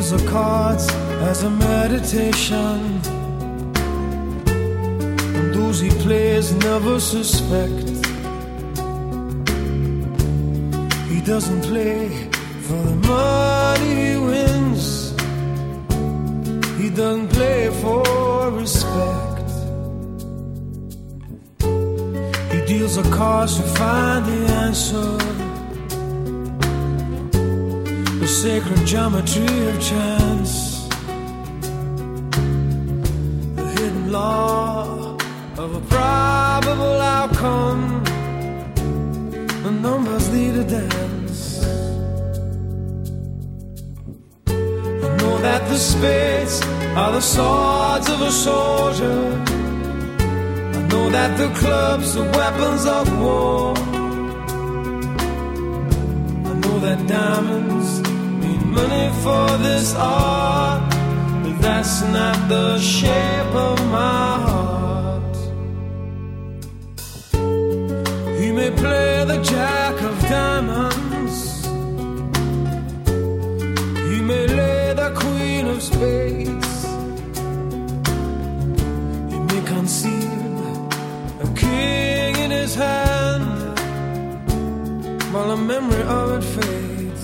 deals the cards as a meditation, and those he plays never suspect. He doesn't play for the money he wins, he doesn't play for respect. He deals the cards to find the answer, the sacred geometry of chance, the hidden law of a probable outcome. The numbers lead a dance. I know that the spades are the swords of a soldier. I know that the clubs are weapons of war. I know that diamonds mean money for this art, but that's not the shape of my heart. He may play the jack of diamonds, he may lay the queen of spades, he may conceal a king in his hand while the memory of it fades.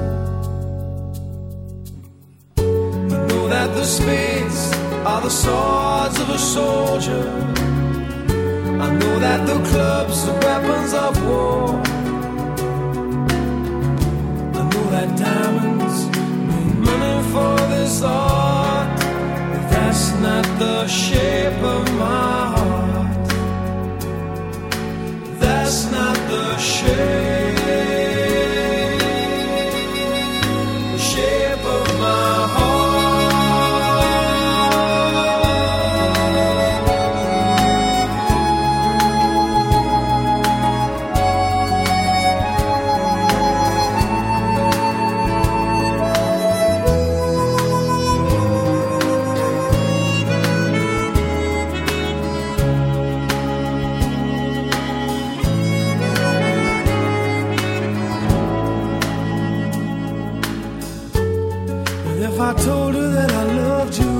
I know that the spades are the swords of a soldier. I know that the clubs are weapons of war. I know that diamonds mean money for this art, but that's not the shape of my heart. That's not the shape of my heart. If I told you that I loved you,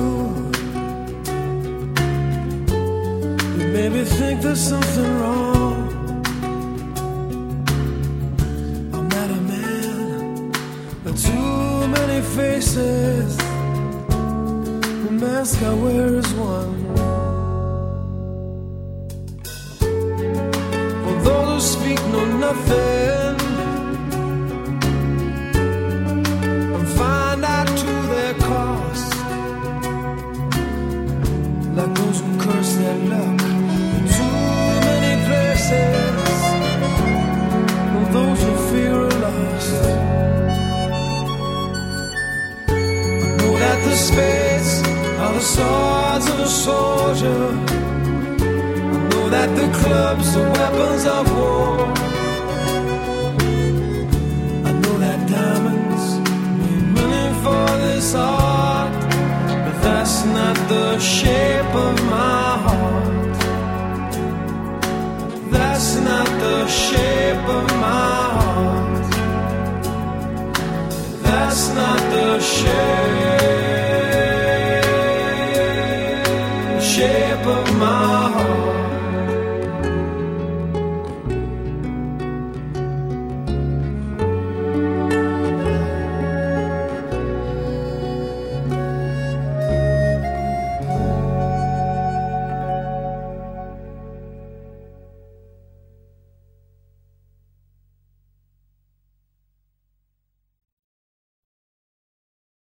you made me think there's something wrong. I'm not a man with too many faces, the mask I wear is one. For those who speak know nothing and find out to their cost, like those who curse their luck in too many places, and those who fear are lost. I know that the spades are the swords of a soldier. I know that the clubs are weapons of war. I know that diamonds mean money for this art, but that's not the shape of my heart.